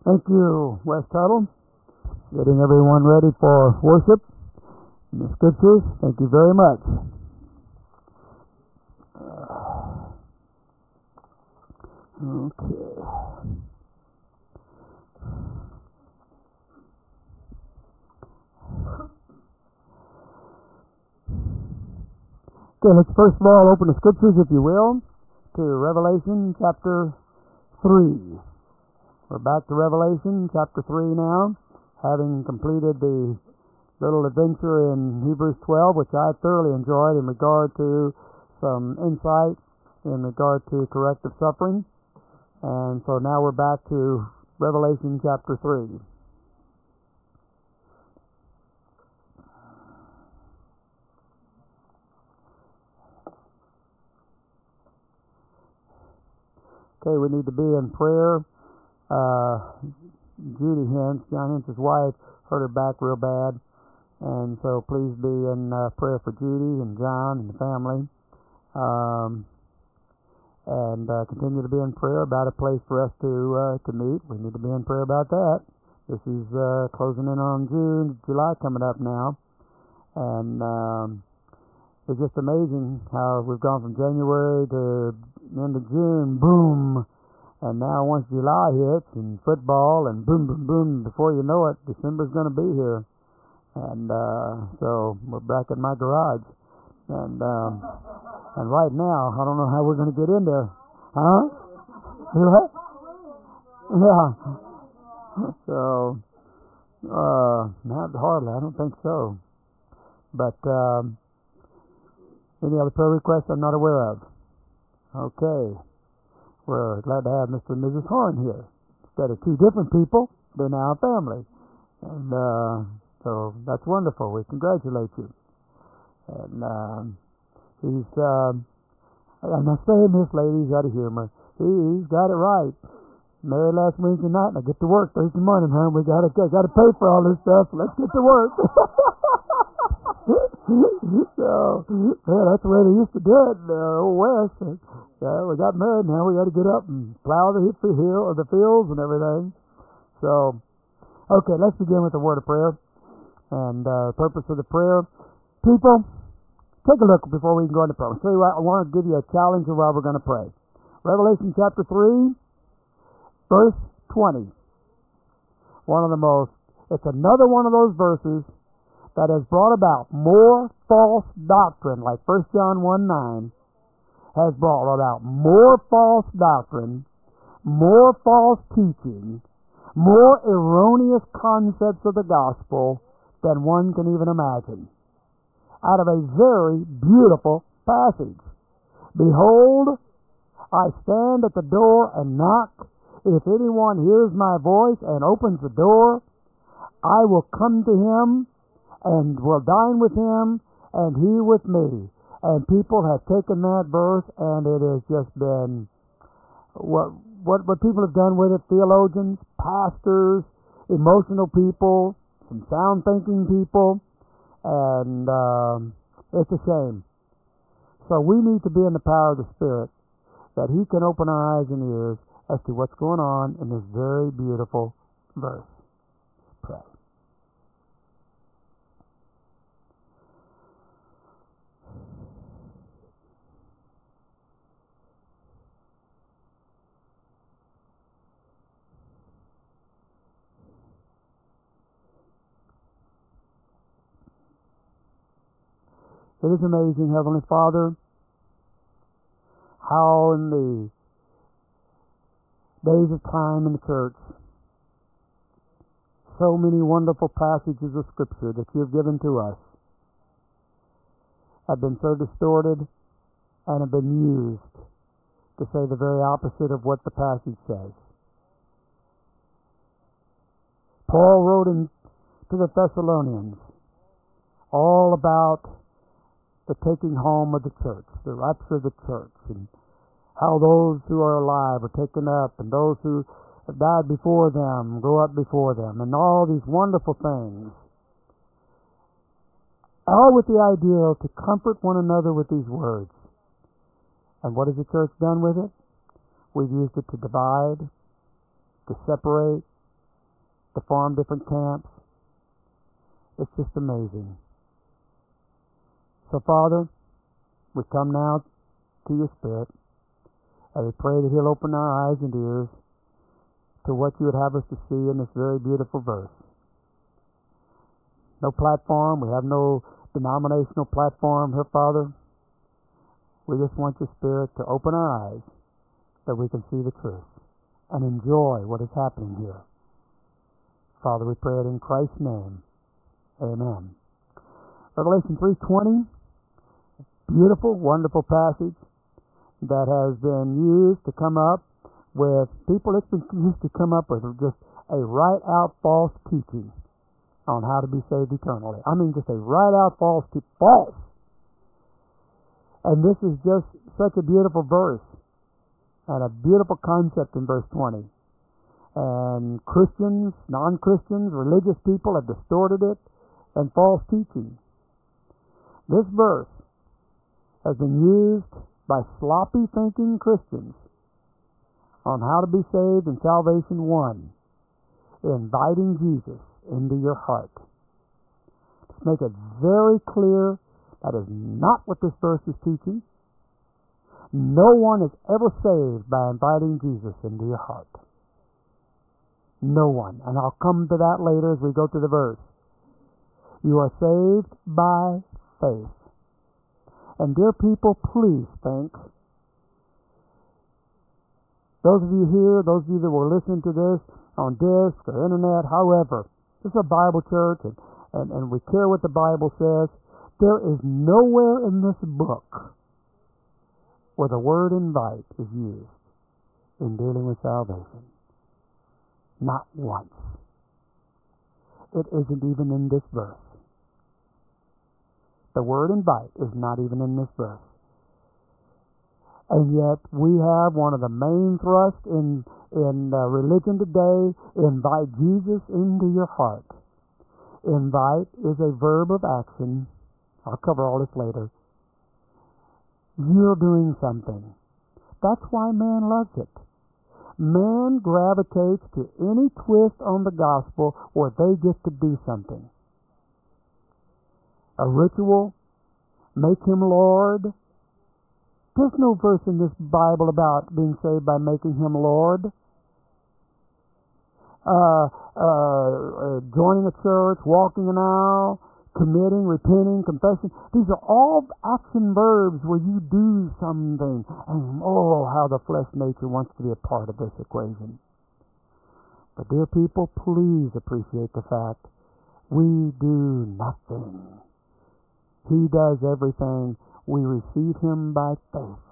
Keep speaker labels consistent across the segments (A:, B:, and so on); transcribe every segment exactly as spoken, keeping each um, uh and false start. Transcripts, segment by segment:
A: Thank you, Wes Tuttle. Getting everyone ready for worship in the scriptures. Thank you very much. Okay. Okay, let's first of all open the scriptures, if you will, to Revelation chapter three. We're back to Revelation chapter three now, having completed the little adventure in Hebrews twelve, which I thoroughly enjoyed in regard to some insight in regard to corrective suffering. And so now we're back to Revelation chapter three. Okay, we need to be in prayer. Uh, Judy Hintz, John Hintz's wife, hurt her back real bad. And so please be in uh, prayer for Judy and John and the family. Um, and uh, continue to be in prayer about a place for us to uh, to meet. We need to be in prayer about that. This is uh, closing in on June, July coming up now. And um, it's just amazing how we've gone from January to the end of June, boom. And now once July hits and football and boom, boom, boom, before you know it, December's going to be here. And uh, so we're back in my garage. And um, and right now, I don't know how we're going to get in there. Huh? What? Yeah. So, uh, not hardly. I don't think so. But um, any other prayer requests I'm not aware of? Okay. We're glad to have Mister and Missus Horn here. Instead of two different people, they're now a family. And uh, so that's wonderful. We congratulate you. And um, he's, um, I'm not saying this, ladies, out of humor. He, he's got it right. Married last Wednesday night, and I get to work Thursday morning, huh? We got to got to pay for all this stuff, so let's get to work. So, yeah, that's the way they used to do it in uh, Old West. Uh, we got married, now we got to get up and plow the hill or the fields and everything. So, okay, let's begin with a word of prayer. And uh, the purpose of the prayer, people, take a look before we can go into prayer. So I want to give you a challenge of how we're going to pray. Revelation chapter three, verse twenty. One of the most, it's another one of those verses that has brought about more false doctrine, like First John one nine, has brought about more false doctrine, more false teaching, more erroneous concepts of the gospel than one can even imagine. Out of a very beautiful passage. Behold, I stand at the door and knock. If anyone hears my voice and opens the door, I will come to him and will dine with him, and he with me. And people have taken that verse, and it has just been what what what people have done with it. Theologians, pastors, emotional people, some sound thinking people, and um, it's a shame. So we need to be in the power of the Spirit, that He can open our eyes and ears as to what's going on in this very beautiful verse. Pray. It is amazing, Heavenly Father, how in the days of time in the church, so many wonderful passages of Scripture that you have given to us have been so distorted and have been used to say the very opposite of what the passage says. Paul wrote in, to the Thessalonians all about the taking home of the church, the rapture of the church, and how those who are alive are taken up, and those who have died before them go up before them, and all these wonderful things. All with the idea to comfort one another with these words. And what has the church done with it? We've used it to divide, to separate, to form different camps. It's just amazing. So, Father, we come now to your Spirit, and we pray that He'll open our eyes and ears to what you would have us to see in this very beautiful verse. No platform. We have no denominational platform here, Father. We just want your Spirit to open our eyes that we can see the truth and enjoy what is happening here. Father, we pray it in Christ's name. Amen. Revelation three twenty, beautiful, wonderful passage that has been used to come up with people. It's been used to come up with just a right-out false teaching on how to be saved eternally. I mean, just a right-out false te- false. And this is just such a beautiful verse and a beautiful concept in verse twenty. And Christians, non-Christians, religious people have distorted it and false teaching. This verse has been used by sloppy thinking Christians on how to be saved and salvation won, inviting Jesus into your heart. Let's make it very clear that is not what this verse is teaching. No one is ever saved by inviting Jesus into your heart. No one. And I'll come to that later as we go through the verse. You are saved by faith. And dear people, please think. Those of you here, those of you that were listening to this on disc or internet, however, this is a Bible church and, and, and we care what the Bible says. There is nowhere in this book where the word invite is used in dealing with salvation. Not once. It isn't even in this verse. The word invite is not even in this verse. And yet we have one of the main thrusts in, in uh, religion today, invite Jesus into your heart. Invite is a verb of action. I'll cover all this later. You're doing something. That's why man loves it. Man gravitates to any twist on the gospel where they get to do something. A ritual, make him Lord. There's no verse in this Bible about being saved by making him Lord. Uh, uh, joining a church, walking an aisle, committing, repenting, confessing. These are all action verbs where you do something. And oh, how the flesh nature wants to be a part of this equation. But dear people, please appreciate the fact we do nothing. He does everything. We receive him by faith.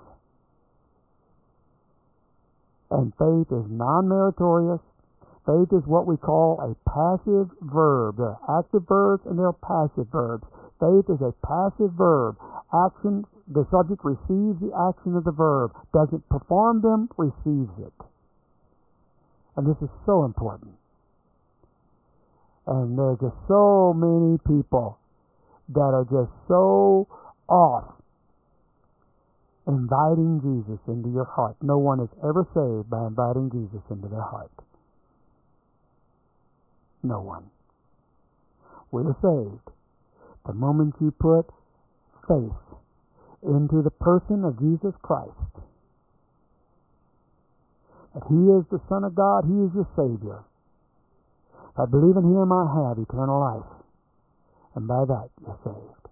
A: And faith is non-meritorious. Faith is what we call a passive verb. There are active verbs and there are passive verbs. Faith is a passive verb. Action, the subject receives the action of the verb. Doesn't perform them, receives it. And this is so important. And there are just so many people that are just so off inviting Jesus into your heart. No one is ever saved by inviting Jesus into their heart. No one. We're saved the moment you put faith into the person of Jesus Christ. That he is the Son of God, he is your Savior. If I believe in him, I have eternal life. And by that, you're saved.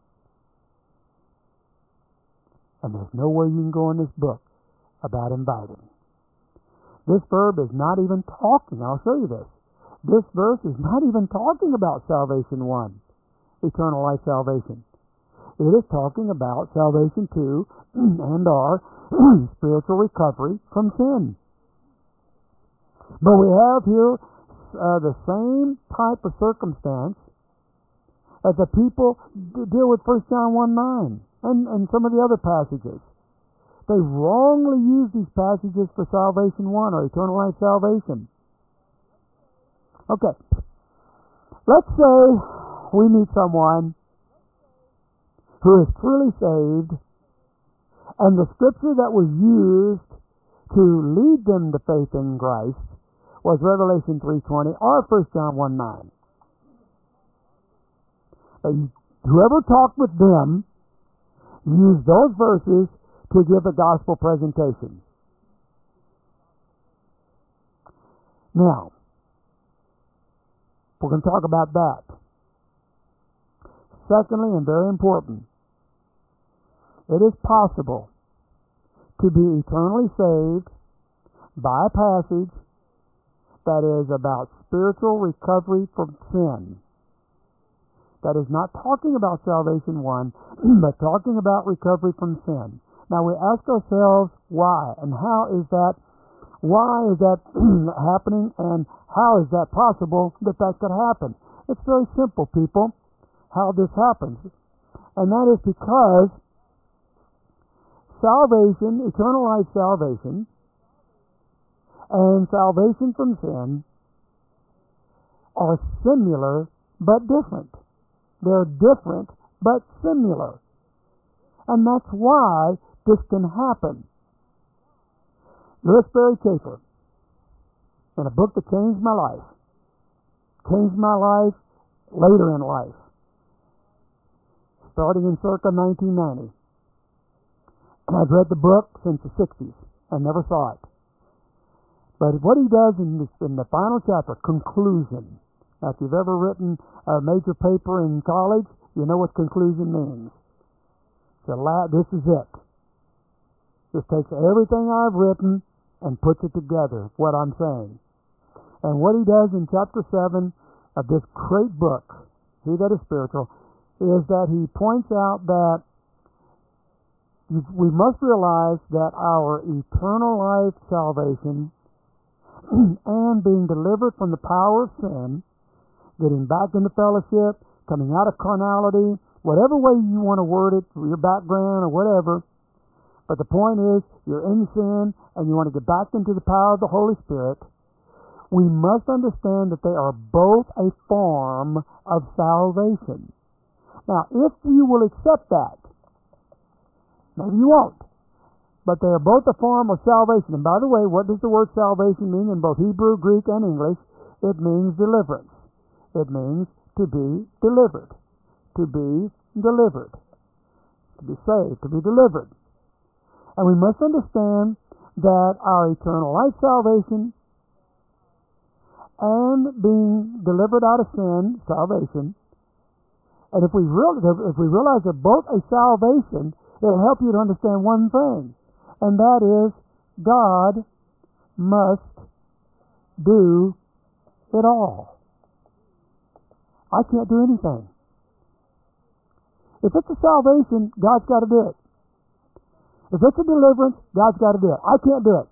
A: And there's nowhere you can go in this book about inviting. This verb is not even talking. I'll show you this. This verse is not even talking about salvation one, eternal life salvation. It is talking about salvation two and our spiritual recovery from sin. But we have here uh, the same type of circumstance that the people d- deal with First John one nine and, and some of the other passages. They wrongly use these passages for salvation one or eternal life salvation. Okay, let's say we meet someone who is truly saved, and the scripture that was used to lead them to faith in Christ was Revelation three twenty or First John one nine. And whoever talked with them used those verses to give a gospel presentation. Now, we're going to talk about that. Secondly, and very important, it is possible to be eternally saved by a passage that is about spiritual recovery from sin. That is not talking about salvation one, but talking about recovery from sin. Now we ask ourselves why, and how is that, why is that happening, and how is that possible that that could happen? It's very simple, people, how this happens. And that is because salvation, eternal life salvation, and salvation from sin are similar but different. They're different but similar. And that's why this can happen. Louis Berry Chafer, in a book that changed my life, changed my life later in life, starting in circa nineteen ninety. And I've read the book since the sixties and never saw it. But what he does in, this, in the final chapter, conclusion. Now, if you've ever written a major paper in college, you know what conclusion means. So la- this is it. This takes everything I've written and puts it together, what I'm saying. And what he does in chapter seven of this great book, He That Is Spiritual, is that he points out that we must realize that our eternal life salvation and being delivered from the power of sin, getting back into fellowship, coming out of carnality, whatever way you want to word it, your background or whatever. But the point is, you're in sin and you want to get back into the power of the Holy Spirit. We must understand that they are both a form of salvation. Now, if you will accept that, maybe you won't, but they are both a form of salvation. And by the way, what does the word salvation mean in both Hebrew, Greek, and English? It means deliverance. It means to be delivered. To be delivered. To be saved. To be delivered. And we must understand that our eternal life salvation and being delivered out of sin, salvation, and if we, real, if we realize they're both a salvation, it'll help you to understand one thing, and that is God must do it all. I can't do anything. If it's a salvation, God's got to do it. If it's a deliverance, God's got to do it. I can't do it.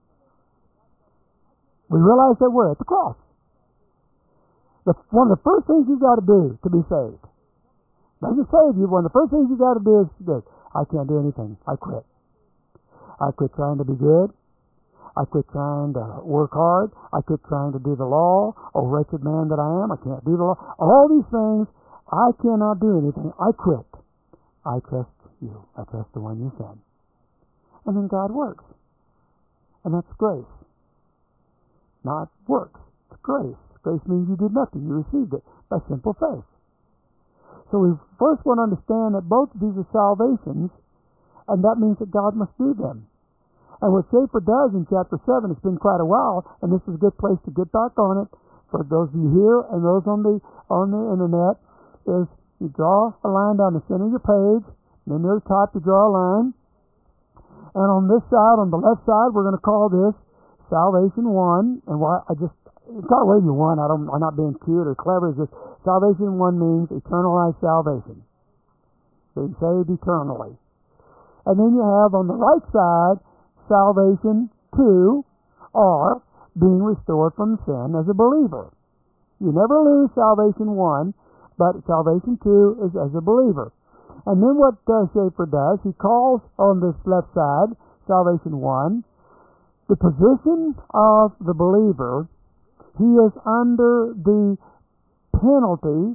A: We realize that we're at the cross. The, one of the first things you've got to do to be saved, doesn't save you, one of the first things you've got to do is this: I can't do anything. I quit. I quit trying to be good. I quit trying to work hard. I quit trying to do the law. Oh, wretched man that I am, I can't do the law. All these things, I cannot do anything. I quit. I trust you. I trust the one you sent. And then God works. And that's grace. Not works. It's grace. Grace means you did nothing. You received it by simple faith. So we first want to understand that both of these are salvations, and that means that God must do them. And what Chafer does in chapter seven, it's been quite a while, and this is a good place to get back on it for those of you here and those on the on the internet, is you draw a line down the center of your page, and then near the top you draw a line. And on this side, on the left side, we're going to call this Salvation one. And why I just call it whatever you want. I don't. I'm not being cute or clever. It's just Salvation one means eternal life salvation, being saved eternally. And then you have on the right side Salvation two, or being restored from sin as a believer. You never lose Salvation one, but Salvation two is as a believer. And then what uh, Chafer does, he calls on this left side, Salvation one, the position of the believer. He is under the penalty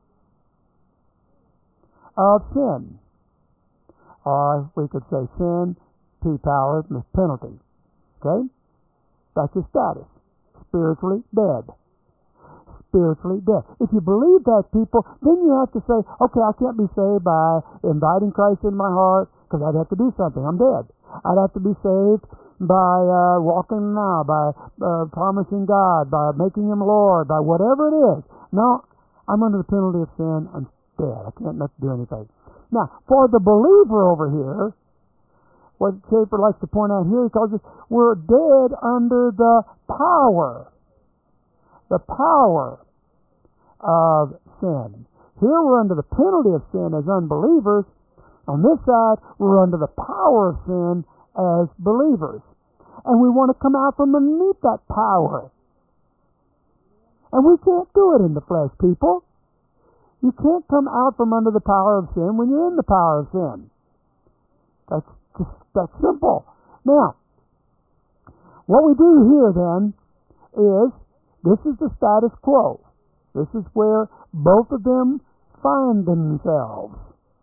A: of sin. Or we could say sin, P power, penalty. Okay? That's his status. spiritually dead. Spiritually dead. If you believe that, people, then you have to say, okay, I can't be saved by inviting Christ in my heart, because I'd have to do something. I'm dead. I'd have to be saved by uh, walking now, by uh, promising God, by making Him Lord, by whatever it is. No, I'm under the penalty of sin. I'm dead. I can't not do anything. Now, for the believer over here, what Schaeffer likes to point out here, he calls us, we're dead under the power. The power of sin. Here we're under the penalty of sin as unbelievers. On this side, we're under the power of sin as believers. And we want to come out from underneath that power. And we can't do it in the flesh, people. You can't come out from under the power of sin when you're in the power of sin. That's just, that's simple. Now, what we do here then is, this is the status quo. This is where both of them find themselves.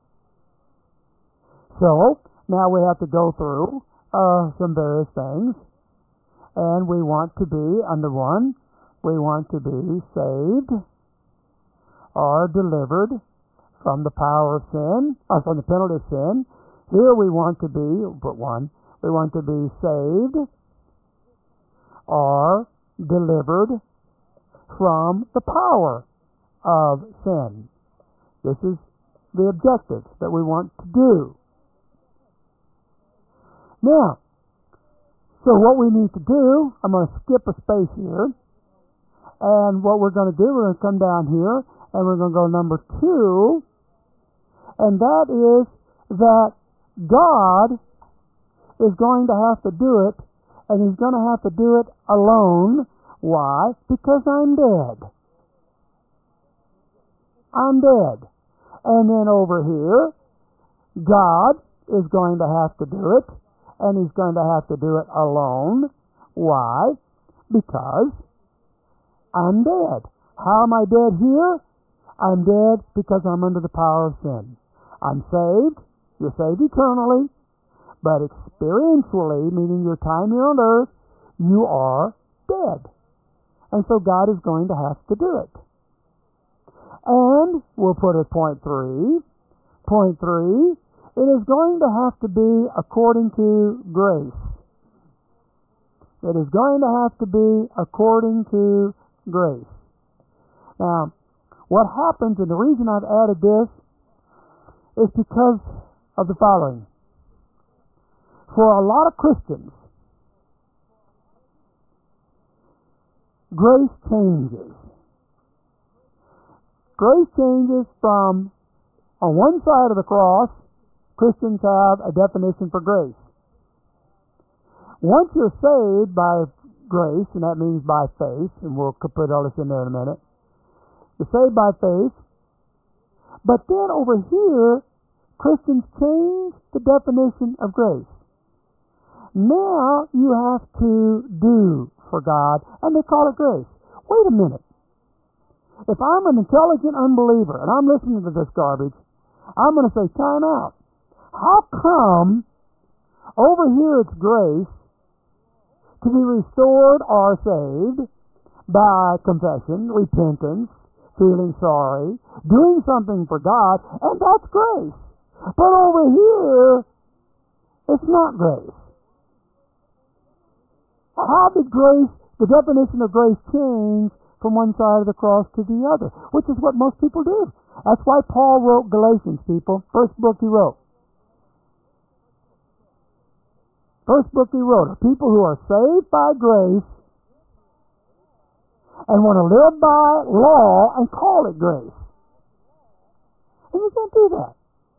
A: So, now we have to go through uh, some various things. And we want to be, under one, we want to be saved or delivered from the power of sin, or from the penalty of sin. Here we want to be, but one, we want to be saved or delivered from the power of sin. This is the objective that we want to do. Now, so what we need to do, I'm going to skip a space here, and what we're going to do, we're going to come down here, and we're going to go number two, and that is that God is going to have to do it, and He's going to have to do it alone. Why? Because I'm dead. I'm dead. And then over here, God is going to have to do it, and He's going to have to do it alone. Why? Because I'm dead. How am I dead here? I'm dead because I'm under the power of sin. I'm saved. You're saved eternally. But experientially, meaning your time here on earth, you are dead. And so God is going to have to do it. And we'll put it point three. Point three, it is going to have to be according to grace. It is going to have to be according to grace. Now, what happens, and the reason I've added this, is because of the following. For a lot of Christians, grace changes. Grace changes from, on one side of the cross, Christians have a definition for grace. Once you're saved by grace, and that means by faith, and we'll put all this in there in a minute. You're saved by faith. But then over here, Christians change the definition of grace. Now you have to do for God, and they call it grace. Wait a minute. If I'm an intelligent unbeliever, and I'm listening to this garbage, I'm going to say, time out. How come over here it's grace to be restored or saved by confession, repentance, feeling sorry, doing something for God, and that's grace. But over here, it's not grace. How did grace, the definition of grace, change from one side of the cross to the other? Which is what most people do. That's why Paul wrote Galatians, people. First book he wrote. First book he wrote are people who are saved by grace and want to live by law and call it grace. And you can't do that.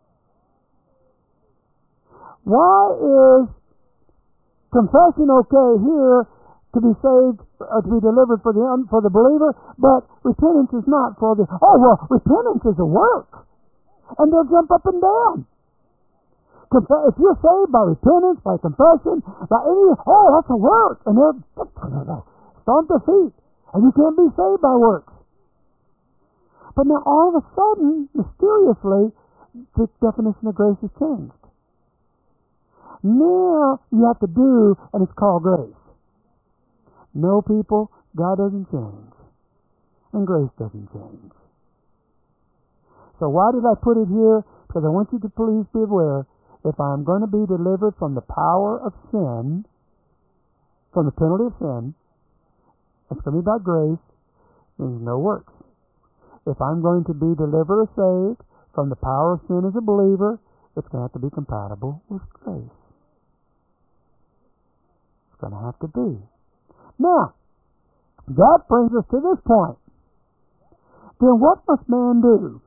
A: Why is confession okay here to be saved, uh, to be delivered for the un, for the believer, but repentance is not for the... Oh, well, repentance is a work. And they'll jump up and down. If you're saved by repentance, by confession, by any, oh, that's a work, and they're stomp their feet, and you can't be saved by works. But now all of a sudden, mysteriously, the definition of grace has changed. Now you have to do, and it's called grace. No, people, God doesn't change. And grace doesn't change. So why did I put it here? Because I want you to please be aware, if I'm going to be delivered from the power of sin, from the penalty of sin, it's going to be about grace, means no works. If I'm going to be delivered or saved from the power of sin as a believer, it's going to have to be compatible with grace. It's going to have to be. Now, that brings us to this point. Then what must man do?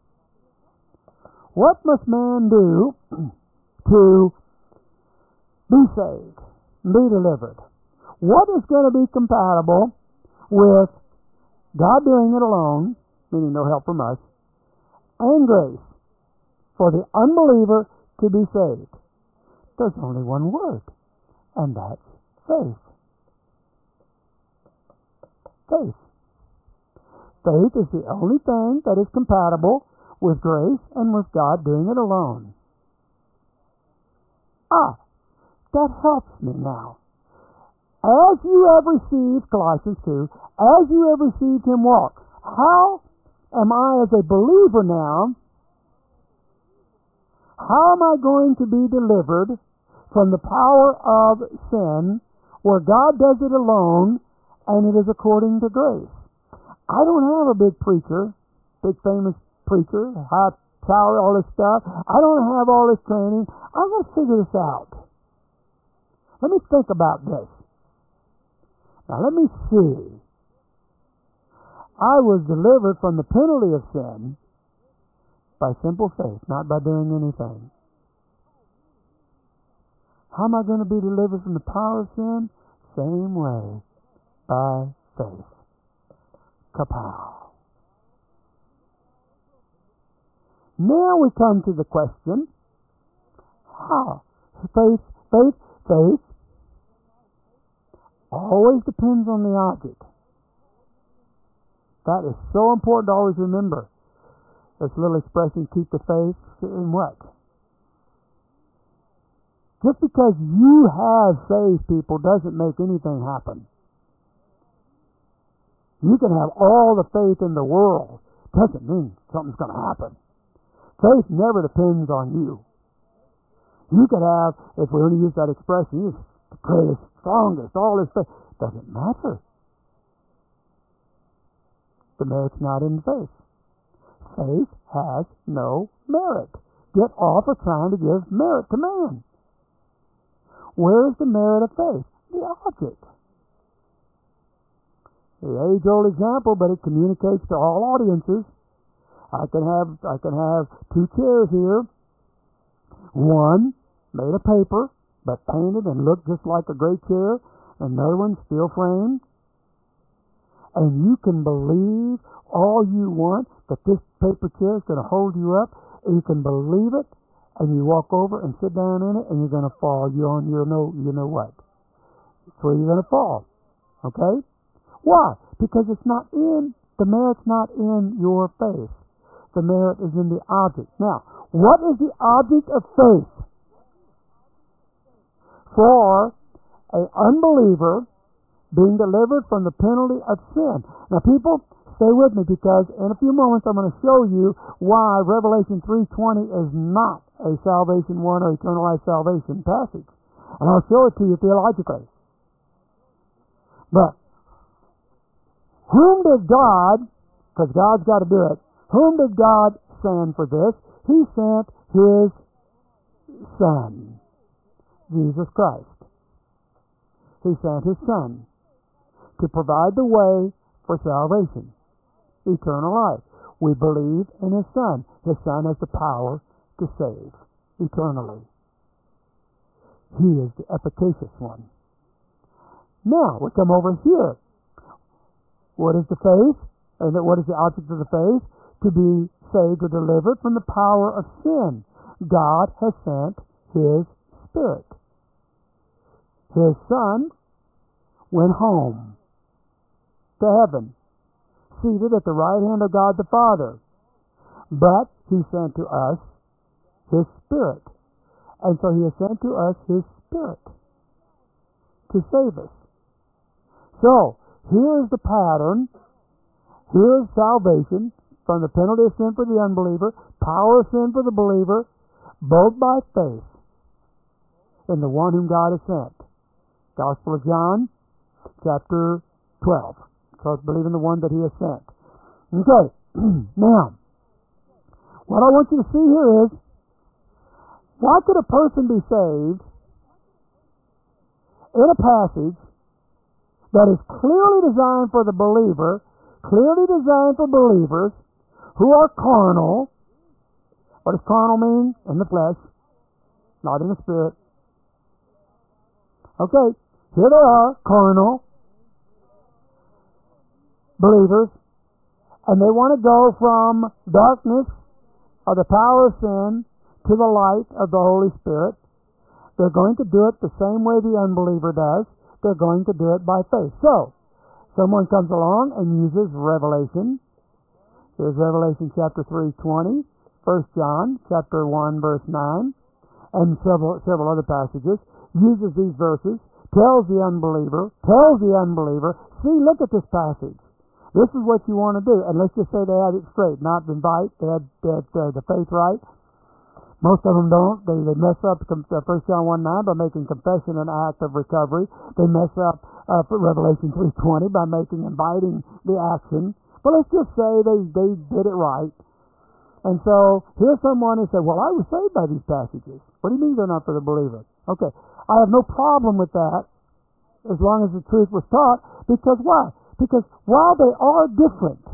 A: What must man do to be saved and be delivered? What is going to be compatible with God doing it alone, meaning no help from us, and grace for the unbeliever to be saved? There's only one word, and that's faith. Faith. Faith is the only thing that is compatible with grace and with God doing it alone. Ah, that helps me now. As you have received, Colossians two, as you have received him walk, how am I as a believer now, how am I going to be delivered from the power of sin where God does it alone and it is according to grace? I don't have a big preacher, big famous preacher, high tower, all this stuff. I don't have all this training. I'm going to figure this out. Let me think about this. Now let me see. I was delivered from the penalty of sin by simple faith, not by doing anything. How am I going to be delivered from the power of sin? Same way, by faith. Kapow. Now we come to the question, how? Faith, faith, faith always depends on the object. That is so important to always remember. This little expression, keep the faith, in what? Just because you have saved people doesn't make anything happen. You can have all the faith in the world. Doesn't mean something's going to happen. Faith never depends on you. You could have, if we only use that expression, you're the greatest, strongest, all this faith. Doesn't matter. The merit's not in faith. Faith has no merit. Get off of trying to give merit to man. Where is the merit of faith? The object. The age-old example, but it communicates to all audiences. I can have I can have two chairs here. One made of paper, but painted and looked just like a great chair. Another one steel framed. And you can believe all you want that this paper chair is going to hold you up. And you can believe it, and you walk over and sit down in it, and you're going to fall. You're on your know you know what. That's where you're going to fall. Okay. Why? Because it's not in, the merit's not in your faith. The merit is in the object. Now, what is the object of faith? For an unbeliever being delivered from the penalty of sin. Now, people, stay with me, because in a few moments I'm going to show you why Revelation three twenty is not a Salvation one or Eternal Life Salvation passage. And I'll show it to you theologically. But whom did God, because God's got to do it, whom did God send for this? He sent His Son, Jesus Christ. He sent His Son to provide the way for salvation, eternal life. We believe in His Son. His Son has the power to save eternally. He is the efficacious one. Now, we come over here. What is the faith? And what is the object of the faith? To be saved or delivered from the power of sin. God has sent His Spirit. His Son went home to heaven, seated at the right hand of God the Father. But He sent to us His Spirit. And so He has sent to us His Spirit to save us. So, here is the pattern. Here is salvation from the penalty of sin for the unbeliever, power of sin for the believer, both by faith in the one whom God has sent. Gospel of John, chapter twelve. So believe in the one that he has sent. Okay, now, what I want you to see here is, why could a person be saved in a passage that is clearly designed for the believer, clearly designed for believers who are carnal? What does carnal mean? In the flesh, not in the spirit. Okay, here they are, carnal believers, and they want to go from darkness or the power of sin to the light of the Holy Spirit. They're going to do it the same way the unbeliever does. They're going to do it by faith. So, someone comes along and uses Revelation. Here's Revelation chapter three twenty, First John chapter one verse nine, and several several other passages. Uses these verses, tells the unbeliever, tells the unbeliever, see, look at this passage. This is what you want to do. And let's just say they had it straight, not invite, they had, they had uh, the faith right. Most of them don't. They, they mess up First John one nine by making confession an act of recovery. They mess up uh, Revelation three twenty by making inviting the action. But let's just say they, they did it right. And so here's someone who said, well, I was saved by these passages. What do you mean they're not for the believer? Okay, I have no problem with that as long as the truth was taught. Because why? Because while they are different,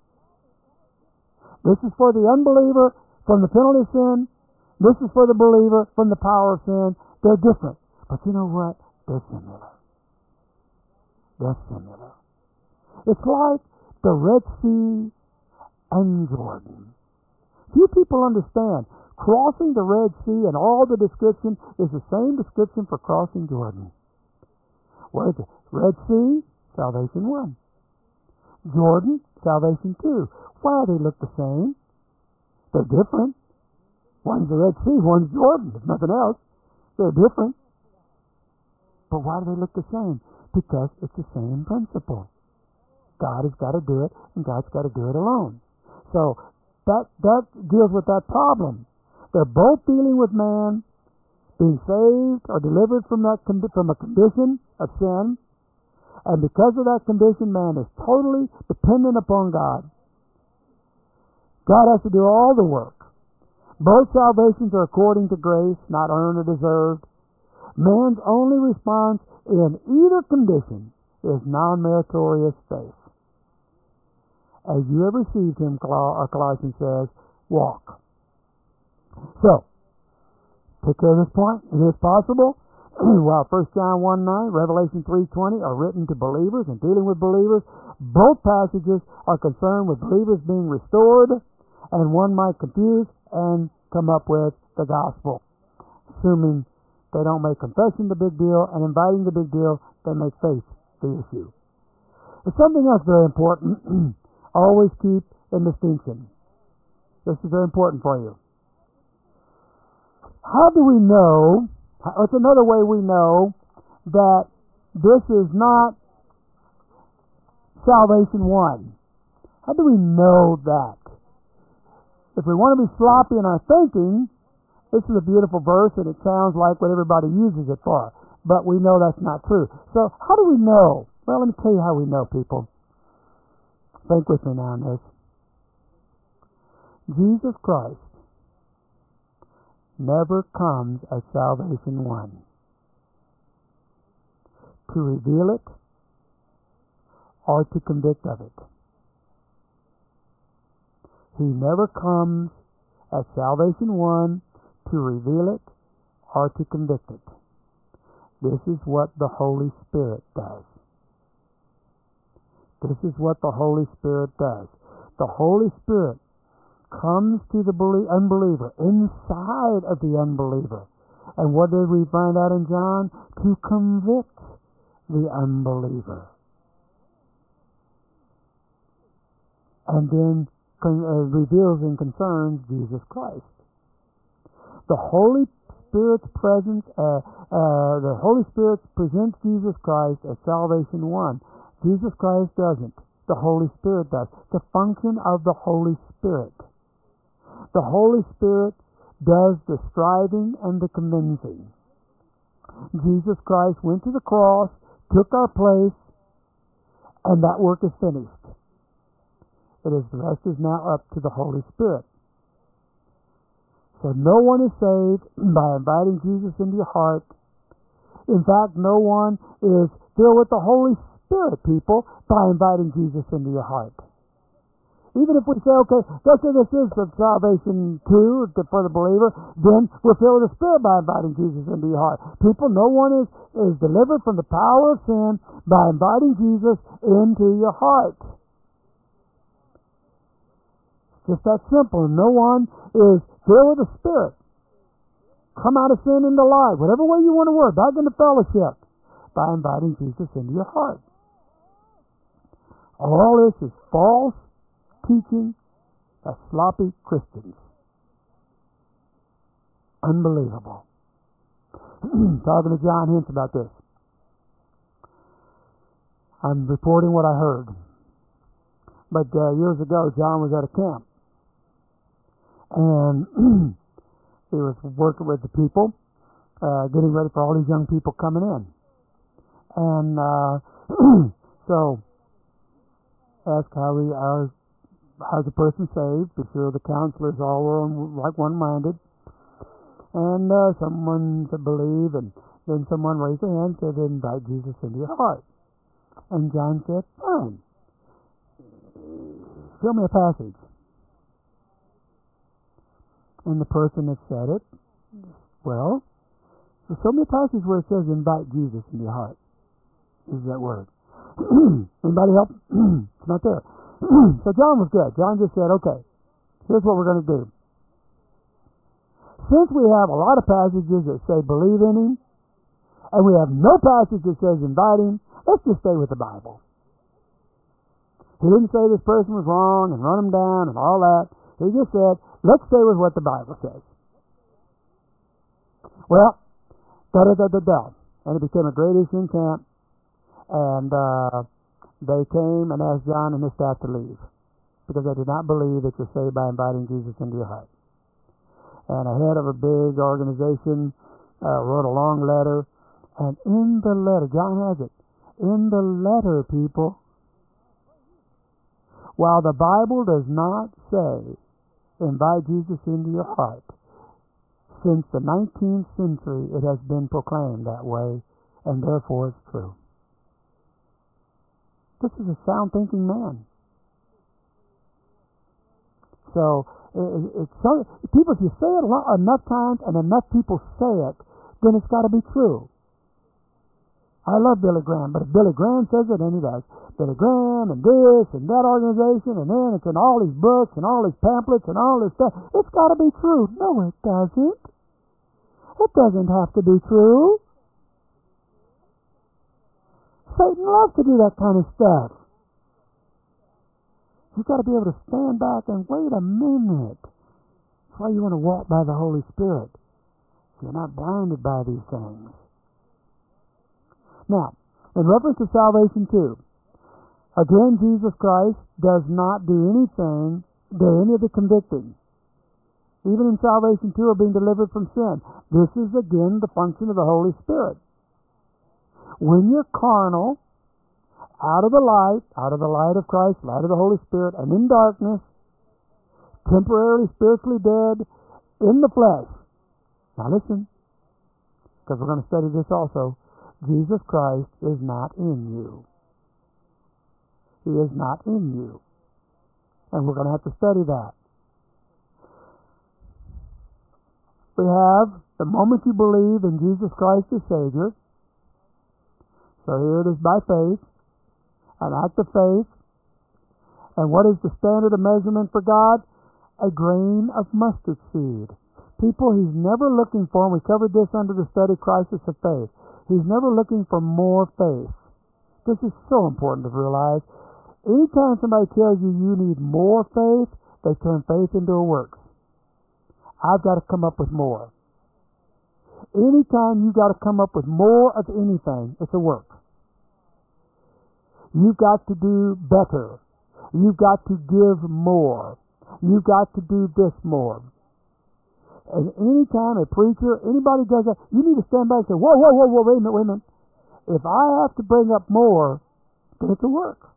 A: this is for the unbeliever from the penalty of sin, this is for the believer from the power of sin. They're different. But you know what? They're similar. They're similar. It's like the Red Sea and Jordan. Few people understand. Crossing the Red Sea and all the description is the same description for crossing Jordan. What is it? Red Sea, salvation one. Jordan, salvation two. Why do they look the same? They're different. One's the Red Sea, one's Jordan. There's nothing else. They're different. But why do they look the same? Because it's the same principle. God has got to do it, and God's got to do it alone. So that that deals with that problem. They're both dealing with man being saved or delivered from that from a condition of sin, and because of that condition, man is totally dependent upon God. God has to do all the work. Both salvations are according to grace, not earned or deserved. Man's only response in either condition is non-meritorious faith. As you have received him, Colossians says, walk. So, take care of this point. It is possible. While First John one nine, Revelation three twenty are written to believers and dealing with believers, both passages are concerned with believers being restored, and one might confuse and come up with the gospel. Assuming they don't make confession the big deal and inviting the big deal, they make faith the issue. There's something else very important. Always keep in distinction. This is very important for you. How do we know, it's another way we know that this is not salvation one. How do we know that? If we want to be sloppy in our thinking, this is a beautiful verse and it sounds like what everybody uses it for. But we know that's not true. So how do we know? Well, let me tell you how we know, people. Think with me now on this. Jesus Christ never comes as salvation one to reveal it or to convict of it. He never comes as salvation one to reveal it or to convict it. This is what the Holy Spirit does. This is what the Holy Spirit does. The Holy Spirit comes to the unbeliever, inside of the unbeliever. And what did we find out in John? To convict the unbeliever. And then uh, reveals and concerns Jesus Christ. The Holy Spirit's presence, uh, uh, the Holy Spirit presents Jesus Christ as salvation one. Jesus Christ doesn't. The Holy Spirit does. The function of the Holy Spirit. The Holy Spirit does the striving and the convincing. Jesus Christ went to the cross, took our place, and that work is finished. It is the rest is now up to the Holy Spirit. So no one is saved by inviting Jesus into your heart. In fact, no one is filled with the Holy Spirit, people, by inviting Jesus into your heart. Even if we say, okay, let's say this is the salvation too for the believer, then we're filled with the Spirit by inviting Jesus into your heart. People, no one is, is delivered from the power of sin by inviting Jesus into your heart. It's just that simple. No one is filled with the Spirit. Come out of sin into life, whatever way you want to work, back into fellowship, by inviting Jesus into your heart. All this is false teaching of sloppy Christians. Unbelievable. Talking to John Hintz about this. I'm reporting what I heard. But uh, years ago, John was at a camp. And he was working with the people, uh, getting ready for all these young people coming in. And uh, so, asked how we are. How's a person saved? Be sure the counselors all were like one-minded. And uh, someone said believe, and then someone raised their hand and said invite Jesus into your heart. And John said, fine. Show me a passage. And the person that said it, well, so show me a passage where it says invite Jesus into your heart. Is that word. Anybody help? It's not there. So John was good. John just said, okay, here's what we're going to do. Since we have a lot of passages that say believe in him, and we have no passage that says invite him, let's just stay with the Bible. He didn't say this person was wrong and run him down and all that. He just said, let's stay with what the Bible says. Well, da-da-da-da-da. And it became a great issue in camp. And uh, they came and asked John and his staff to leave because they did not believe that you're saved by inviting Jesus into your heart. And a head of a big organization uh, wrote a long letter. And in the letter, John has it, in the letter, people, while the Bible does not say invite Jesus into your heart, since the nineteenth century it has been proclaimed that way, and therefore it's true. This is a sound thinking man. So, it, it's so, people, if you say it a lot, enough times and enough people say it, then it's got to be true. I love Billy Graham, but if Billy Graham says it, then he does. Billy Graham and this and that organization, and then it's in all these books and all these pamphlets and all this stuff. It's got to be true. No, it doesn't. It doesn't have to be true. Satan loves to do that kind of stuff. You've got to be able to stand back and wait a minute. That's why you want to walk by the Holy Spirit. So you're not blinded by these things. Now, in reference to salvation too, again, Jesus Christ does not do anything, do any of the convicting. Even in salvation too, or being delivered from sin. This is again the function of the Holy Spirit. When you're carnal, out of the light, out of the light of Christ, light of the Holy Spirit, and in darkness, temporarily spiritually dead, in the flesh. Now listen, because we're going to study this also. Jesus Christ is not in you. He is not in you. And we're going to have to study that. We have the moment you believe in Jesus Christ as Savior. So here it is by faith, an act of faith. And what is the standard of measurement for God? A grain of mustard seed. People, he's never looking for, and we covered this under the study Crisis of Faith, he's never looking for more faith. This is so important to realize. Anytime somebody tells you you need more faith, they turn faith into a works. I've got to come up with more. Anytime you got to come up with more of anything, it's a work. You've got to do better. You've got to give more. You've got to do this more. And anytime a preacher, anybody does that, you need to stand back and say, whoa, whoa, whoa, whoa, wait a minute, wait a minute. If I have to bring up more, then it's a work.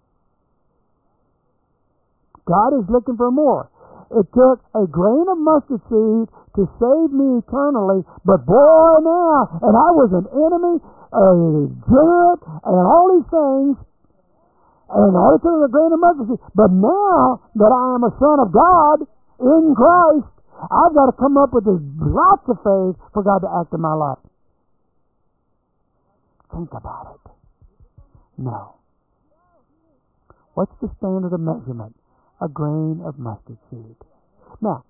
A: God is looking for more. It took a grain of mustard seed to save me eternally, but boy, now, and I was an enemy, a degenerate, and all these things, and all it took was a grain of mustard seed. But now that I am a son of God in Christ, I've got to come up with this lots of faith for God to act in my life. Think about it. No. What's the standard of measurement? A grain of mustard seed. Now,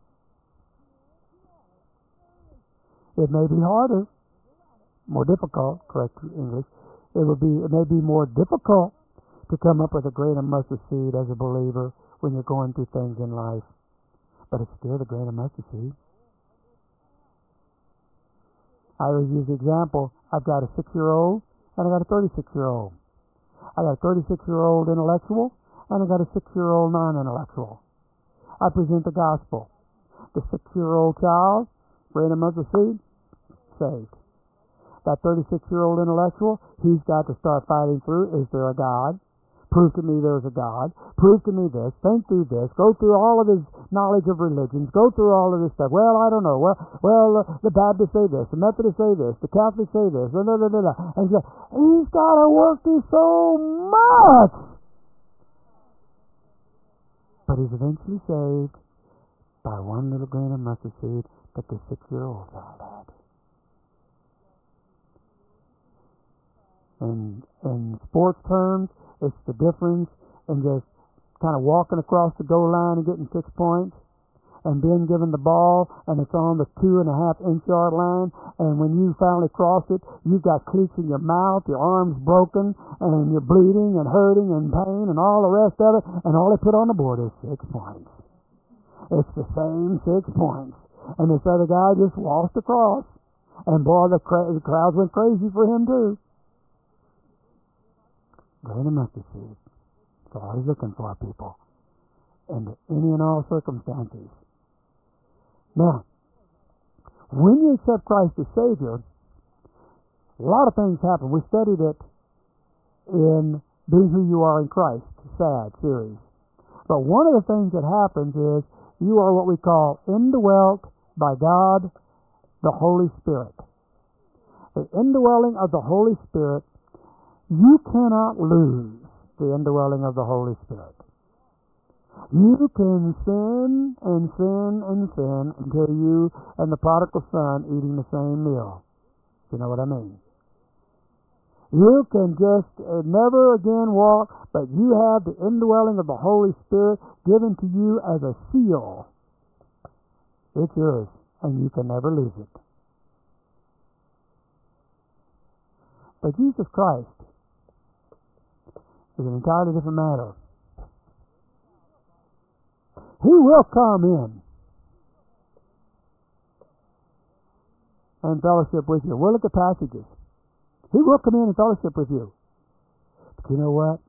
A: it may be harder, more difficult, correct English, it would be, it may be more difficult to come up with a grain of mustard seed as a believer when you're going through things in life. But it's still the grain of mustard seed. I always use the example, I've got a six-year-old and I got a thirty-six-year-old. I got a thirty-six-year-old intellectual and I got a six-year-old non-intellectual. I present the gospel. The six-year-old child, grain of mustard seed, saved. That thirty-six-year-old intellectual, he's got to start fighting through, is there a God? Prove to me there's a God. Prove to me this. Think through this. Go through all of his knowledge of religions. Go through all of this stuff. Well, I don't know. Well, well, uh, the Baptists say this. The Methodists say this. The Catholics say this. Blah, blah, blah, blah. And he's, like, he's got to work through so much. But he's eventually saved by one little grain of mustard seed that the six-year-old child had. In, in sports terms, it's the difference in just kind of walking across the goal line and getting six points and being given the ball and it's on the two and a half inch yard line, and when you finally cross it, you've got cleats in your mouth, your arm's broken, and you're bleeding and hurting and pain and all the rest of it, and all they put on the board is six points. It's the same six points. And this other guy just waltzed across, and boy, the, cra- the crowds went crazy for him too. Grain of mustard seed. That's all he's looking for, people. Under any and all circumstances. Now, when you accept Christ as Savior, a lot of things happen. We studied it in Being Who You Are in Christ, SAD series. But one of the things that happens is you are what we call indwelt by God, the Holy Spirit. The indwelling of the Holy Spirit, you cannot lose the indwelling of the Holy Spirit. You can sin and sin and sin until you and the prodigal son eating the same meal. You know what I mean? You can just uh, never again walk, but you have the indwelling of the Holy Spirit given to you as a seal. It's yours, and you can never lose it. But Jesus Christ is an entirely different matter. He will come in and fellowship with you. We'll look at passages. He will come in and fellowship with you. But you know what?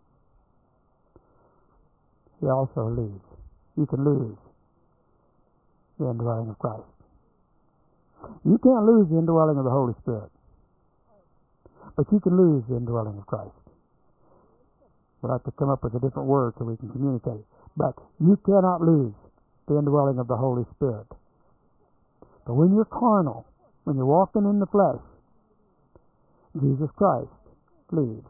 A: He also leaves. You can lose the indwelling of Christ. You can't lose the indwelling of the Holy Spirit. But you can lose the indwelling of Christ. We'll have to come up with a different word so we can communicate. But you cannot lose the indwelling of the Holy Spirit. But when you're carnal, when you're walking in the flesh, Jesus Christ leaves.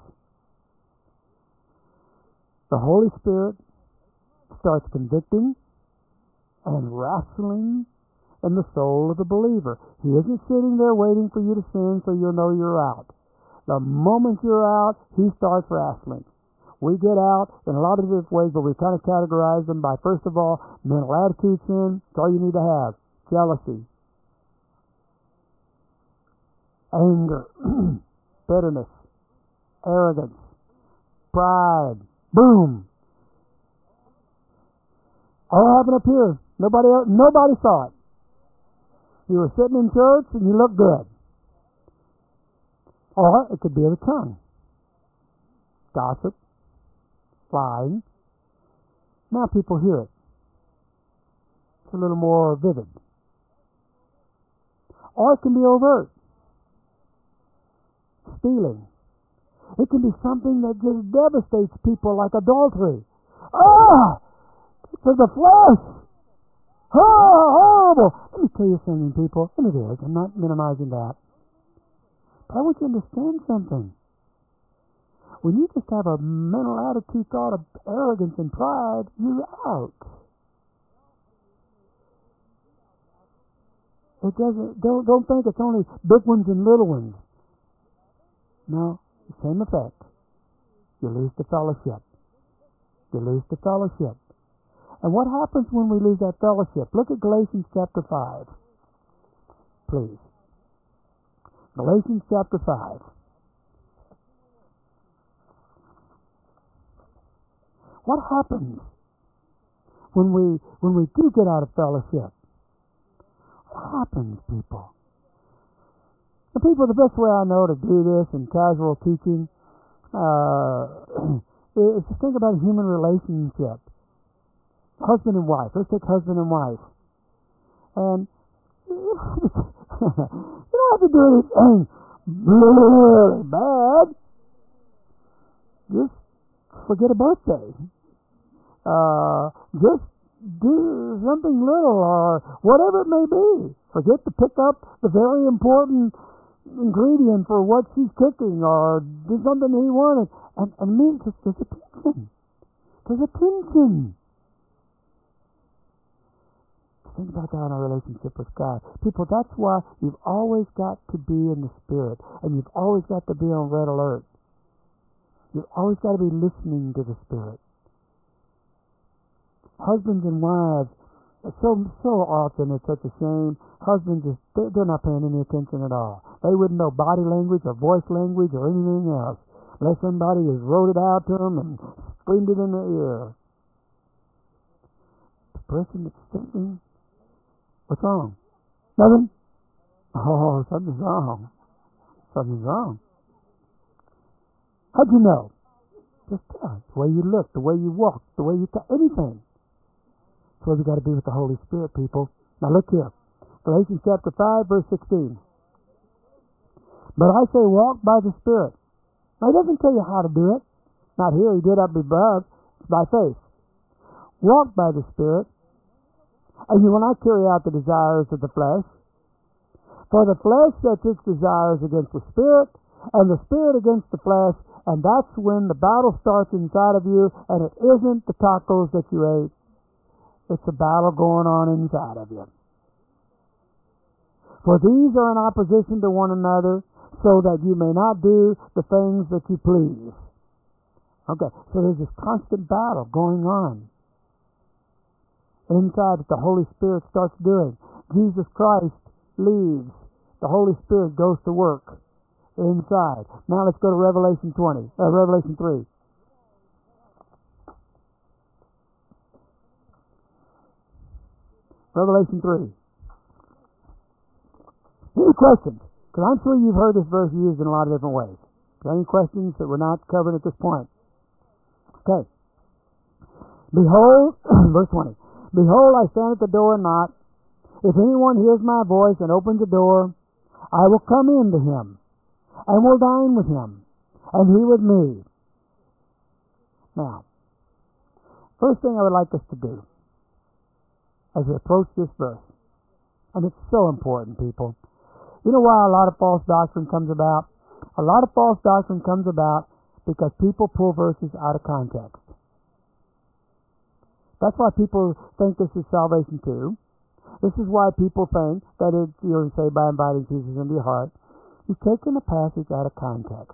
A: The Holy Spirit starts convicting and wrestling in the soul of the believer. He isn't sitting there waiting for you to sin so you'll know you're out. The moment you're out, he starts wrestling. We get out in a lot of different ways, but we kind of categorize them by, first of all, mental attitude sin. That's all you need to have. Jealousy, anger, bitterness, arrogance, pride. Boom. All happened up here. Nobody else, nobody saw it. You were sitting in church and you looked good. Or it could be of the tongue. Gossip, flying. Now people hear it. It's a little more vivid. Or it can be overt. Stealing. It can be something that just devastates people like adultery. Ah! To the flesh! Oh, horrible! Let me tell you something, people. And it is. I'm not minimizing that. But I want you to understand something. When you just have a mental attitude, thought of arrogance and pride, you're out. It doesn't. Don't don't think it's only big ones and little ones. No, the same effect. You lose the fellowship. You lose the fellowship. And what happens when we lose that fellowship? Look at Galatians chapter five, please. Galatians chapter five. What happens when we when we do get out of fellowship? What happens, people? The people, the best way I know to do this in casual teaching uh, is to think about a human relationship. Husband and wife. Let's take husband and wife. And you don't have to do anything really bad. Just forget a birthday. Uh, just do something little or whatever it may be. Forget to pick up the very important ingredient for what she's cooking or do something he wanted. And, and me, just, there's a tension. There's a tension. Think about that in our relationship with God. People, that's why you've always got to be in the Spirit. And you've always got to be on red alert. You've always got to be listening to the Spirit. Husbands and wives, so so often it's such a shame. Husbands, is, they're not paying any attention at all. They wouldn't know body language or voice language or anything else unless somebody has wrote it out to them and screamed it in their ear. The person that's thinking, what's wrong? Nothing? Oh, something's wrong. Something's wrong. How'd you know? Just tell it. The way you look, the way you walk, the way you talk, anything. That's where we got to be with the Holy Spirit, people. Now look here. Galatians chapter five, verse sixteen. But I say walk by the Spirit. Now he doesn't tell you how to do it. Not here, he did up above. It's by faith. Walk by the Spirit. And you will not carry out the desires of the flesh. For the flesh sets its desires against the Spirit, and the Spirit against the flesh, and that's when the battle starts inside of you, and it isn't the tacos that you ate. It's a battle going on inside of you. For these are in opposition to one another, so that you may not do the things that you please. Okay, so there's this constant battle going on inside that the Holy Spirit starts doing. Jesus Christ leaves. The Holy Spirit goes to work inside. Now let's go to Revelation twenty, uh, Revelation three. Revelation three. Any questions? Because I'm sure you've heard this verse used in a lot of different ways. Any questions that we're not covering at this point? Okay. Behold, verse twenty. Behold, I stand at the door and knock. If anyone hears my voice and opens the door, I will come in to him, and will dine with him, and he with me. Now, first thing I would like us to do as we approach this verse, and it's so important, people. You know why a lot of false doctrine comes about? A lot of false doctrine comes about because people pull verses out of context. That's why people think this is salvation too. This is why people think that it, you're saved by inviting Jesus into your heart. You've taken a passage out of context.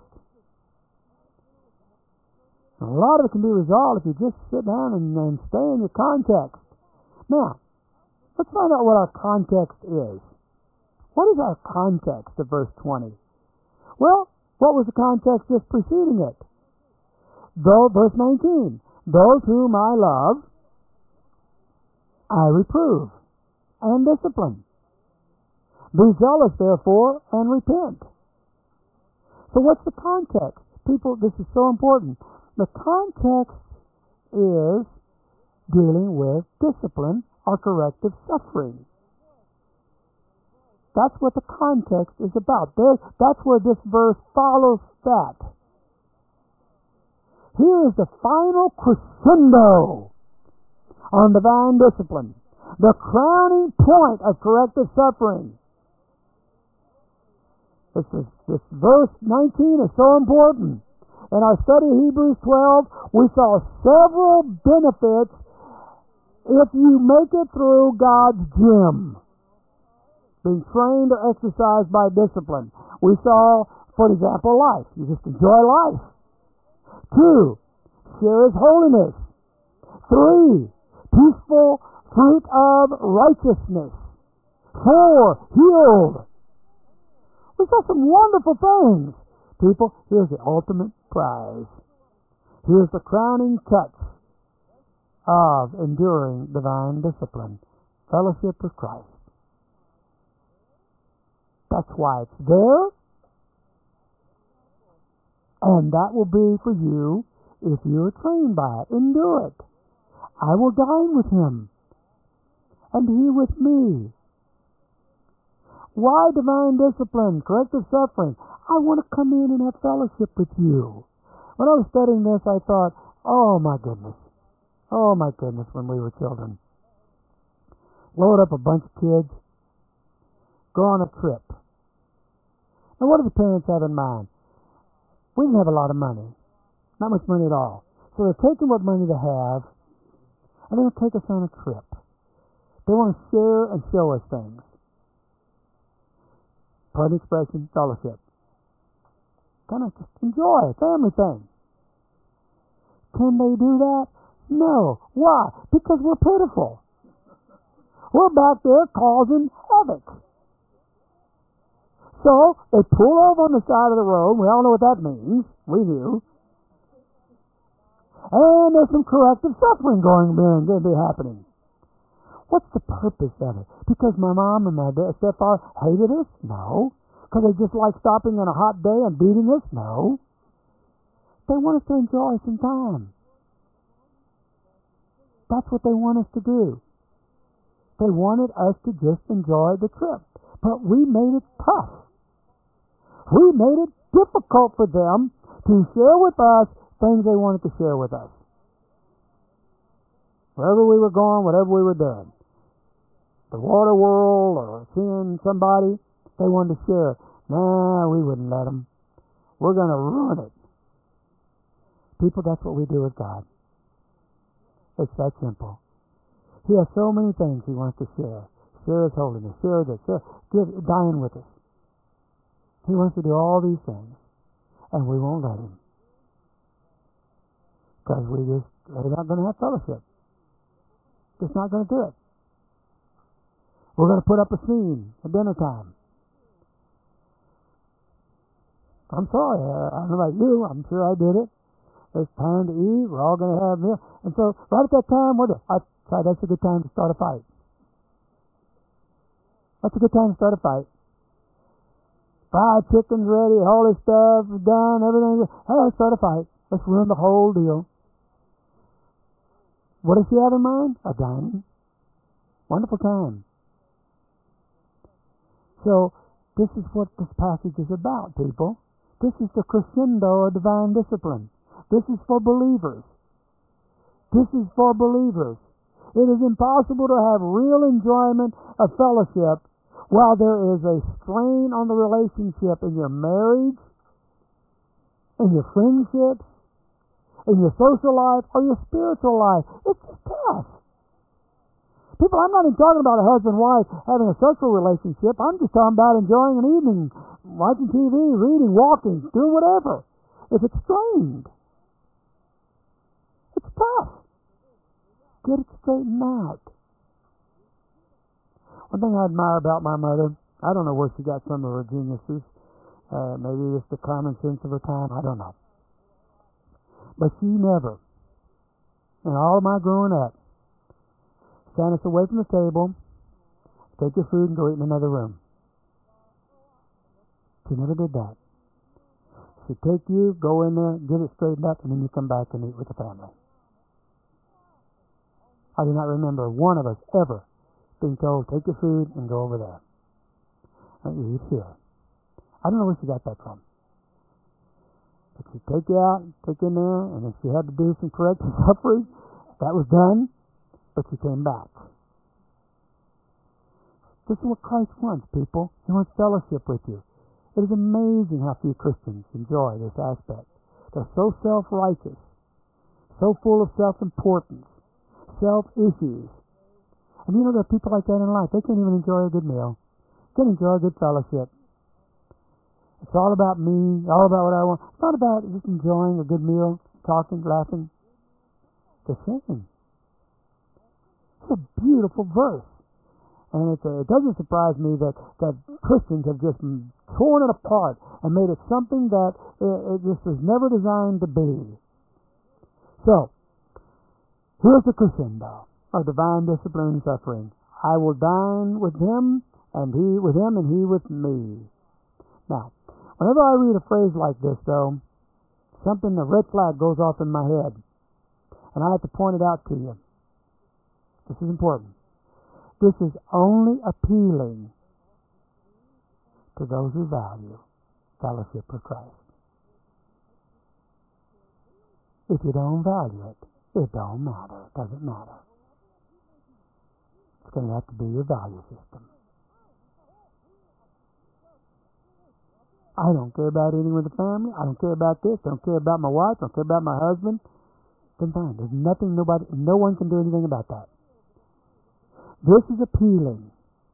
A: And a lot of it can be resolved if you just sit down and, and stay in your context. Now, let's find out what our context is. What is our context of verse twenty? Well, what was the context just preceding it? Though, verse nineteen, those whom I love, I reprove and discipline. Be zealous, therefore, and repent. So what's the context? People, this is so important. The context is dealing with discipline or corrective suffering. That's what the context is about. There, that's where this verse follows that. Here is the final crescendo on divine discipline, the crowning point of corrective suffering. This, is, this verse nineteen is so important. In our study of Hebrews twelve, we saw several benefits if you make it through God's gym, being trained or exercised by discipline. We saw, for example, life. You just enjoy life. Two, share His holiness. Three, peaceful fruit of righteousness. Four, healed. We saw some wonderful things. People, here's the ultimate prize. Here's the crowning touch of enduring divine discipline. Fellowship with Christ. That's why it's there. And that will be for you if you are trained by it. Endure it. I will dine with Him, and He with me. Why divine discipline, corrective suffering? I want to come in and have fellowship with you. When I was studying this, I thought, oh my goodness. Oh my goodness, when we were children. Load up a bunch of kids. Go on a trip. Now what do the parents have in mind? We didn't have a lot of money. Not much money at all. So they're taking what money they have, and they're going to take us on a trip. They want to share and show us things. Pardon the expression, fellowship. Kind of just enjoy a family thing. Can they do that? No. Why? Because we're pitiful. We're back there causing havoc. So they pull over on the side of the road. We all know what that means. We do. And there's some corrective suffering going to be happening. What's the purpose of it? Because my mom and my stepfather hated us? No. Because they just like stopping on a hot day and beating us? No. They want us to enjoy some time. That's what they want us to do. They wanted us to just enjoy the trip. But we made it tough. We made it difficult for them to share with us things they wanted to share with us. Wherever we were going, whatever we were doing. The water world or seeing somebody, they wanted to share. Nah, we wouldn't let them. We're going to ruin it. People, that's what we do with God. It's that simple. He has so many things He wants to share. Share His holiness. Share this. Share, give, dine with us. He wants to do all these things. And we won't let Him. Because we just, we're not going to have fellowship. Just not going to do it. We're going to put up a scene at dinner time. I'm sorry, I don't know about you, I'm sure I did it. It's time to eat, we're all going to have meal. And so, right at that time, what do I try, that's a good time to start a fight. That's a good time to start a fight. Fried chicken's ready, all this stuff is done, everything. Hey, let's start a fight. Let's ruin the whole deal. What does she have in mind? A dining. Wonderful time. So, this is what this passage is about, people. This is the crescendo of divine discipline. This is for believers. This is for believers. It is impossible to have real enjoyment of fellowship while there is a strain on the relationship in your marriage, in your friendships, in your social life, or your spiritual life. It's tough. People, I'm not even talking about a husband and wife having a sexual relationship. I'm just talking about enjoying an evening, watching T V, reading, walking, doing whatever. If it's strained, it's tough. Get it straightened out. One thing I admire about my mother, I don't know where she got some of her geniuses. Uh, maybe just the common sense of her time. I don't know. But she never, in all of my growing up, stand us away from the table, take your food and go eat in another room. She never did that. She'd take you, go in there, get it straightened up, and then you come back and eat with the family. I do not remember one of us ever being told, take your food and go over there. And you eat here. I don't know where she got that from. But she'd take you out, take you in there, and if she had to do some corrective suffering, that was done, but she came back. This is what Christ wants, people. He wants fellowship with you. It is amazing how few Christians enjoy this aspect. They're so self-righteous, so full of self-importance, self-issues. And you know, there are people like that in life. They can't even enjoy a good meal. Can't enjoy a good fellowship. It's all about me, all about what I want. It's not about just enjoying a good meal, talking, laughing. It's a shame. It's a beautiful verse. And it's a, it doesn't surprise me that, that Christians have just torn it apart and made it something that it, it just was never designed to be. So, here's the crescendo of divine discipline and suffering. I will dine with him, and he with him, and he with me. Now, whenever I read a phrase like this, though, something, a red flag goes off in my head, and I have to point it out to you. This is important. This is only appealing to those who value fellowship with Christ. If you don't value it, it don't matter. It doesn't matter. It's going to have to be your value system. I don't care about eating with the family. I don't care about this. I don't care about my wife. I don't care about my husband. Then fine. There's nothing, nobody, no one can do anything about that. This is appealing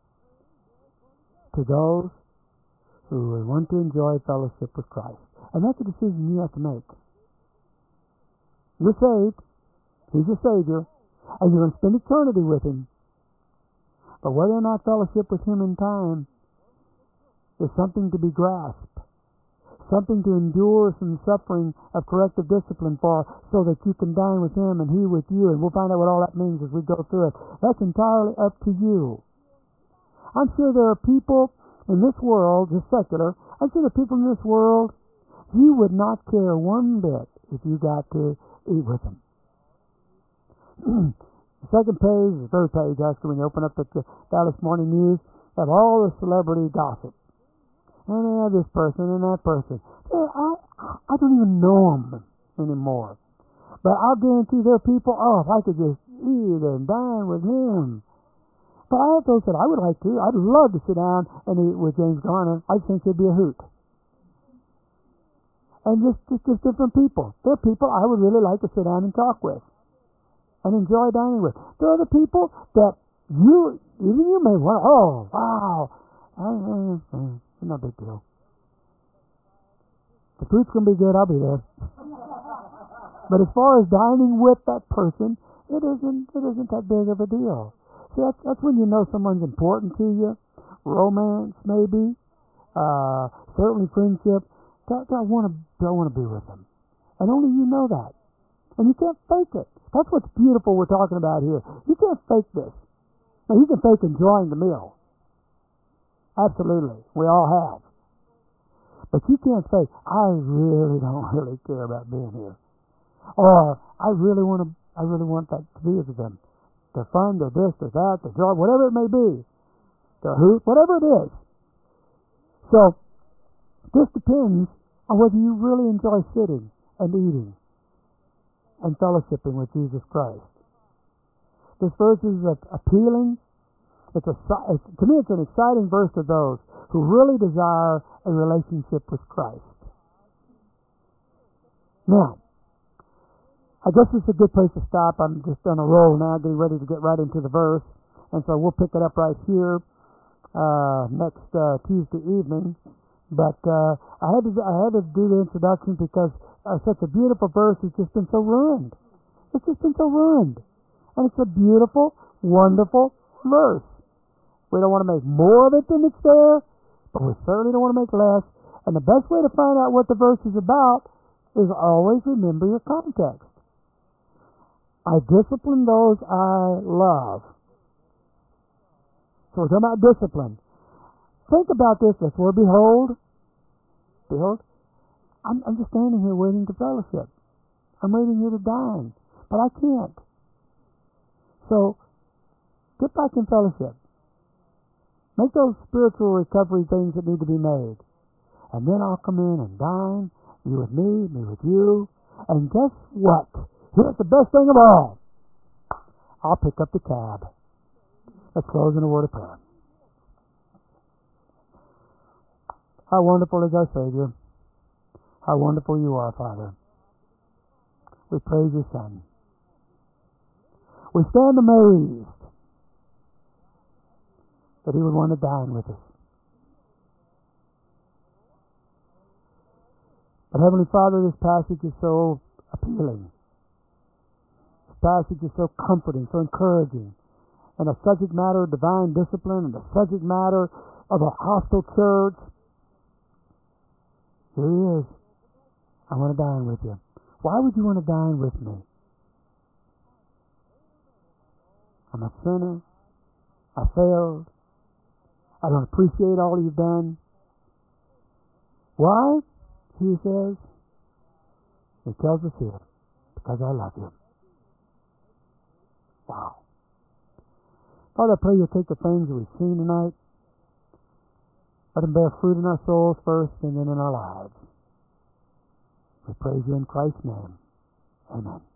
A: to those who want to enjoy fellowship with Christ. And that's a decision you have to make. You're saved. He's your Savior. And you're going to spend eternity with Him. But whether or not fellowship with Him in time is something to be grasped. Something to endure some suffering of corrective discipline for, so that you can dine with Him and He with you. And we'll find out what all that means as we go through it. That's entirely up to you. I'm sure there are people in this world, just secular, I'm sure there are people in this world, you would not care one bit if you got to eat with them. The second page, the third page, actually, when you open up the Dallas Morning News, have all the celebrity gossip. And they have this person and that person. I, I don't even know them anymore. But I'll guarantee there are people, oh, if I could just eat and dine with him. But I have those that I would like to. I'd love to sit down and eat with James Garner. I think it'd be a hoot. And just, just, just different people. There are people I would really like to sit down and talk with and enjoy dining with. There are other people that you, even you may want, oh, wow. I, I, I, no big deal. The food's going to be good, I'll be there. But as far as dining with that person, it isn't it isn't that big of a deal. See, that's, that's when you know someone's important to you. Romance, maybe. Uh, certainly friendship. I, I want to I want to be with them. And only you know that. And you can't fake it. That's what's beautiful we're talking about here. You can't fake this. Now, you can fake enjoying the meal. Absolutely. We all have. But you can't say, I really don't really care about being here. Or, I really want to, I really want that to be with them. They're fun, they're this, they're that, they're joy, whatever it may be. They're hoot, whatever it is. So, this depends on whether you really enjoy sitting and eating and fellowshipping with Jesus Christ. This verse is appealing. It's a, it's, to me, it's an exciting verse to those who really desire a relationship with Christ. Now, I guess it's a good place to stop. I'm just on a roll now, getting ready to get right into the verse. And so we'll pick it up right here uh, next uh, Tuesday evening. But uh, I had to I had to do the introduction because uh, such a beautiful verse has just been so ruined. It's just been so ruined. And it's a beautiful, wonderful verse. We don't want to make more of it than it's there, but we certainly don't want to make less. And the best way to find out what the verse is about is always remember your context. I discipline those I love. So we're talking about discipline. Think about this. This word behold. Behold. I'm, I'm just standing here waiting to fellowship. I'm waiting here to dine. But I can't. So, get back in fellowship. Make those spiritual recovery things that need to be made. And then I'll come in and dine, you with me, me with you. And guess what? Here's the best thing of all. I'll pick up the tab. Let's close in a word of prayer. How wonderful is our Savior. How wonderful you are, Father. We praise your Son. We stand amazed that he would want to dine with us. But Heavenly Father, this passage is so appealing. This passage is so comforting, so encouraging. And a subject matter of divine discipline, and a subject matter of a hostile church. Here he is. I want to dine with you. Why would you want to dine with me? I'm a sinner. I failed. I don't appreciate all you've done. Why? He says, he tells us here, because I love you. Wow. Father, I pray you'll take the things that we've seen tonight, let them bear fruit in our souls first and then in our lives. We praise you in Christ's name. Amen.